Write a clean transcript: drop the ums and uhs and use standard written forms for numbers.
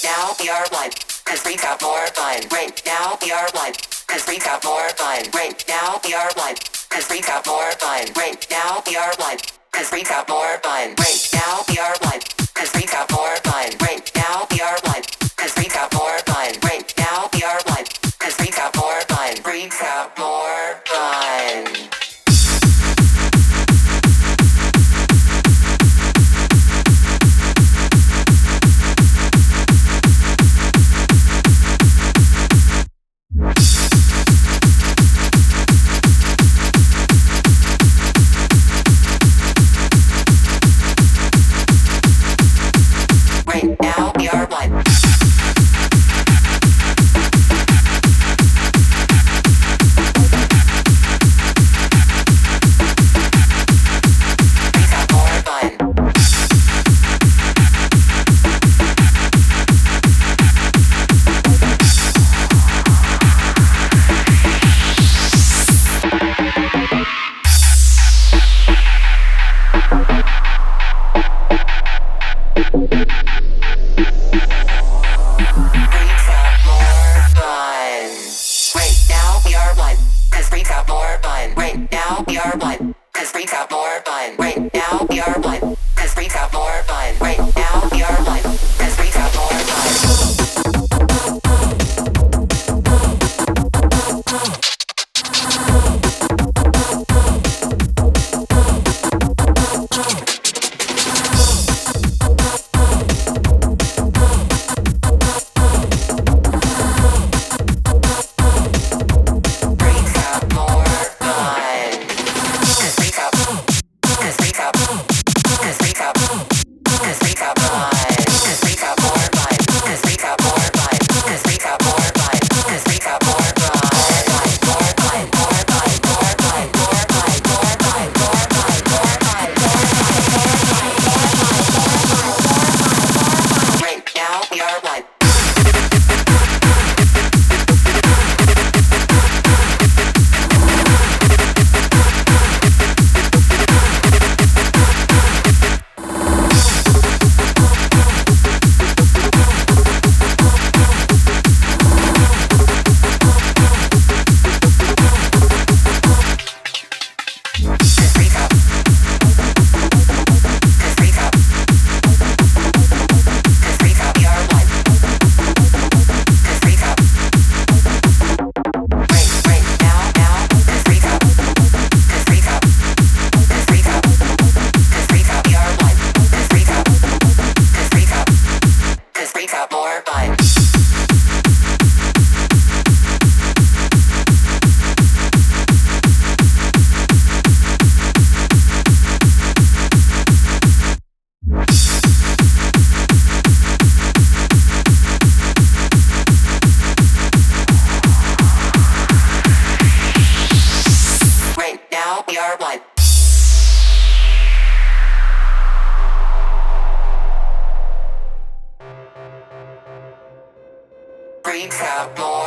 now we are one. Cause we got more fun. Right now we are one. Cause we got more fun. Right now we are one. Cause we got more fun. Right now we are one. Cause we got more fun. Right now we are one. Cause we got more fun. Right now we are one. Cause we got more fun. Right now we are one. Cause we got more fun. We got more fun. Right now we are one. We got more.